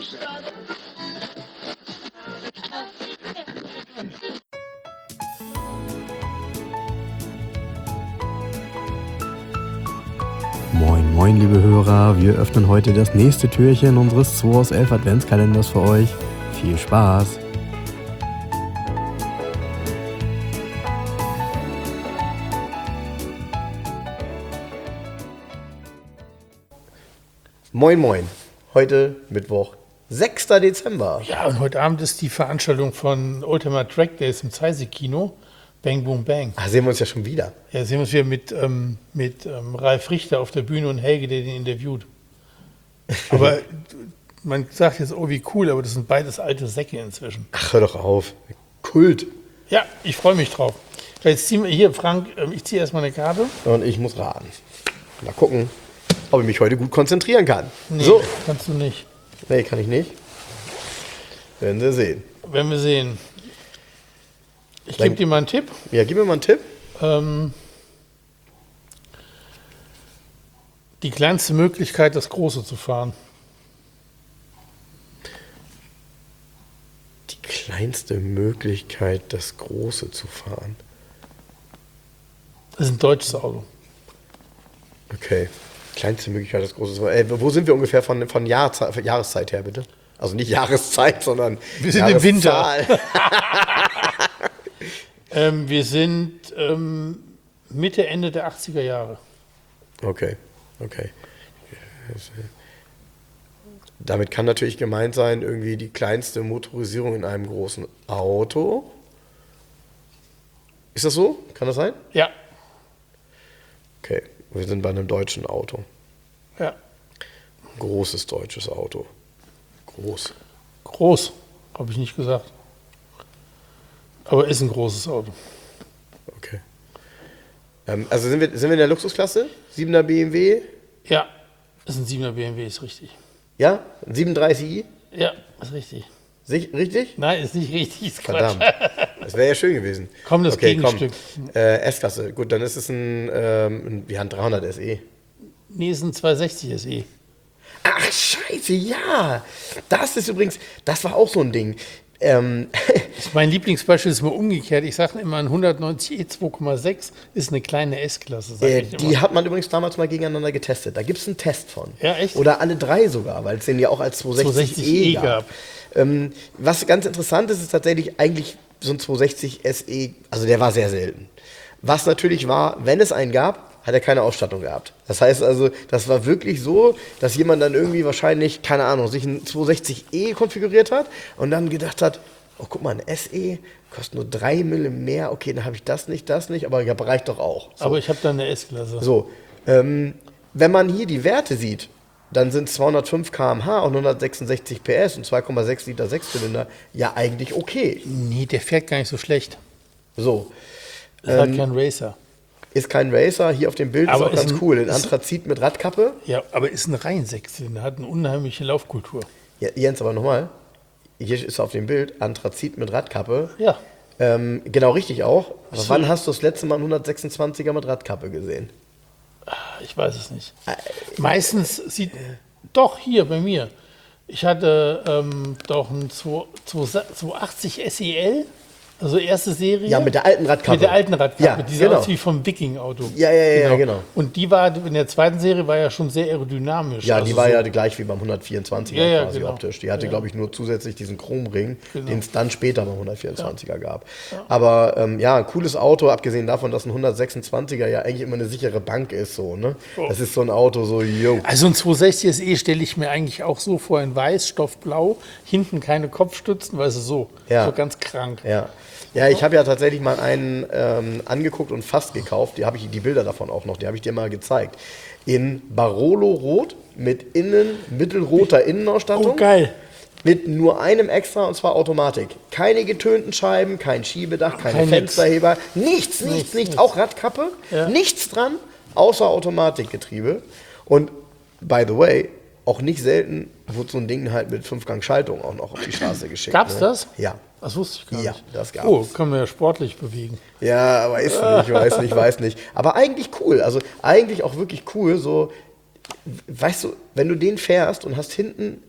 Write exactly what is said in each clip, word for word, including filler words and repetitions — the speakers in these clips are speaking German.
Moin, moin, liebe Hörer. Wir öffnen heute das nächste Türchen unseres zwei aus elf Adventskalenders für euch. Viel Spaß! Moin, moin. Heute Mittwoch, sechster Dezember. Ja, und heute Abend ist die Veranstaltung von Ultimate Track Days im Zeise-Kino. Bang, Boom, Bang. Ah, sehen wir uns ja schon wieder. Ja, sehen wir uns wieder mit, ähm, mit ähm, Ralf Richter auf der Bühne und Helge, der den interviewt. Aber man sagt jetzt, oh, wie cool, aber das sind beides alte Säcke inzwischen. Ach, hör doch auf. Kult. Ja, ich freue mich drauf. Jetzt ziehen wir hier, Frank, ähm, ich ziehe erstmal eine Karte. Und ich muss raten. Mal gucken, ob ich mich heute gut konzentrieren kann. Nee, So. kannst du nicht. Nee, kann ich nicht. Werden Sie sehen. Werden wir sehen. Ich gebe dir mal einen Tipp. Ja, gib mir mal einen Tipp. Ähm, die kleinste Möglichkeit, das Große zu fahren. Die kleinste Möglichkeit, das Große zu fahren. Das ist ein deutsches Auto. Okay. Kleinste Möglichkeit, das Große zu fahren. Ey, wo sind wir ungefähr von, von Jahreszeit, Jahreszeit her, bitte? Also nicht Jahreszeit, sondern Wir sind im Winter. Jahreszahl. Ähm, wir sind ähm, Mitte, Ende der achtziger Jahre. Okay, okay. Damit kann natürlich gemeint sein, irgendwie die kleinste Motorisierung in einem großen Auto. Ist das so? Kann das sein? Ja, Okay, wir sind bei einem deutschen Auto. ja. Großes deutsches Auto. Groß. Groß, habe ich nicht gesagt. Aber ist ein großes Auto. Okay. Ähm, also sind wir, sind wir in der Luxusklasse? siebener B M W? Ja, ist ein siebener B M W, ist richtig. Ja? Ein siebenunddreißig i? Ja, ist richtig. Sich, richtig? Nein, ist nicht richtig, ist Quatsch. Verdammt. Das wäre ja schön gewesen. Komm, das Okay, Gegenstück. komm. Äh, S-Klasse. Gut, dann ist es ein, ähm, ein wir haben dreihundert S E. Nee, ist ein zweihundertsechzig S E. Ach, scheiße, ja. Das ist übrigens, das war auch so ein Ding. Ähm, Mein Lieblingsbeispiel ist mal umgekehrt. Ich sage immer, ein hundertneunzig E zwei Komma sechs ist eine kleine S-Klasse. sag äh, ich die immer. hat man übrigens damals mal gegeneinander getestet. Da gibt es einen Test von. Ja, echt? Oder alle drei sogar, weil es den ja auch als zweihundertsechzig E zweihundertsechzig E gab. gab. Ähm, was ganz interessant ist, ist tatsächlich eigentlich so ein zweihundertsechzig S E, also der war sehr selten. Was natürlich war, wenn es einen gab, hat er keine Ausstattung gehabt. Das heißt also, das war wirklich so, dass jemand dann irgendwie wahrscheinlich, keine Ahnung, sich ein zweihundertsechzig E konfiguriert hat und dann gedacht hat, oh guck mal, ein S E kostet nur drei Mille mehr, okay, dann habe ich das nicht, das nicht, aber ja, reicht doch auch. So. Aber ich habe da eine S-Klasse. So, ähm, wenn man hier die Werte sieht, dann sind zweihundertfünf Kilometer pro Stunde und hundertsechsundsechzig P S und zwei Komma sechs Liter Sechszylinder ja eigentlich okay. Nee, der fährt gar nicht so schlecht. So, Das ist halt kein Racer. ist kein Racer, hier auf dem Bild Aber ist auch ist ganz ein- cool, in ist- Anthrazit mit Radkappe. Ja, aber ist ein Reihensechszylinder, hat eine unheimliche Laufkultur. Ja, Jens, aber nochmal, hier ist auf dem Bild Anthrazit mit Radkappe. Ja. Ähm, genau richtig auch. Aber so. wann hast du das letzte Mal einen hundertsechsundzwanziger mit Radkappe gesehen? Ich weiß es nicht. Meistens sieht. Doch, hier bei mir. Ich hatte ähm, doch einen zweihundertachtzig S E L, also erste Serie. Ja, mit der alten Radkappe. Mit der alten Radkappe, Ja, die sah genau. aus wie vom Viking-Auto. Ja, ja, ja, ja, genau. Und die war, in der zweiten Serie war ja schon sehr aerodynamisch. Ja, die also war so, ja gleich wie beim hundertvierundzwanziger Ja, ja, quasi genau. optisch. Die hatte, Ja. glaube ich, nur zusätzlich diesen Chromring, Genau. den es dann später beim hundertvierundzwanziger gab. Aber ähm, ja, ein cooles Auto, abgesehen davon, dass ein hundertsechsundzwanziger ja eigentlich immer eine sichere Bank ist. So, ne? Oh. Das ist so ein Auto, so, yo. Also ein zweihundertsechzig S E stelle ich mir eigentlich auch so vor, in weiß, stoffblau, hinten keine Kopfstützen, weißt du, so. Ja. So ganz krank. Ja, ja ich habe ja tatsächlich mal einen ähm, angeguckt und fast gekauft. Die habe ich die Bilder davon auch noch, die habe ich dir mal gezeigt. In Barolo Rot mit innen mittelroter Innenausstattung. Oh, geil. Mit nur einem extra, und zwar Automatik. Keine getönten Scheiben, kein Schiebedach, keine Kein Fensterheber, nichts, nichts, Nichts, nichts. nichts. Auch Radkappe, Ja. nichts dran, außer Automatikgetriebe. Und by the way, auch nicht selten wurde so ein Ding halt mit Fünfgang-Schaltung auch noch auf die Straße geschickt. Gab's ne? das? Ja. Das wusste ich gar Ja, nicht. das gab's. Oh, kann man ja sportlich bewegen. Ja, weiß nicht, weiß nicht, weiß nicht. Aber eigentlich cool. Also eigentlich auch wirklich cool. So, weißt du, wenn du den fährst und hast hinten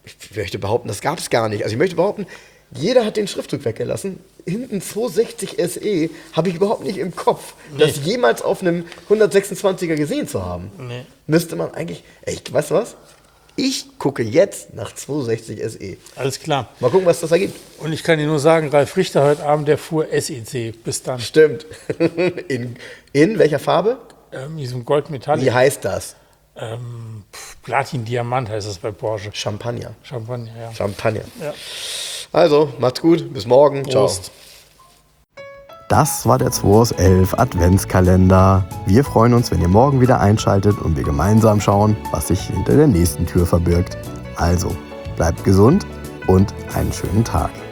ich möchte behaupten, das gab es gar nicht. Also ich möchte behaupten, jeder hat den Schriftzug weggelassen. Hinten zweihundertsechzig S E habe ich überhaupt nicht im Kopf, nee. das jemals auf einem hundertsechsundzwanziger gesehen zu haben. Nee. Müsste man eigentlich, echt, weißt du was? Ich gucke jetzt nach zweihundertsechzig S E. Alles klar. Mal gucken, was das ergibt. Und ich kann dir nur sagen, Ralf Richter heute Abend, der fuhr S E C. Bis dann. Stimmt. In, in welcher Farbe? Ähm, diesem Goldmetall. Wie heißt das? Ähm, Platin-Diamant heißt es bei Porsche. Champagner. Champagner, ja. Champagner. Ja. Also, macht's gut. Bis morgen. Prost. Ciao. Das war der zwei aus elf Adventskalender. Wir freuen uns, wenn ihr morgen wieder einschaltet und wir gemeinsam schauen, was sich hinter der nächsten Tür verbirgt. Also, bleibt gesund und einen schönen Tag.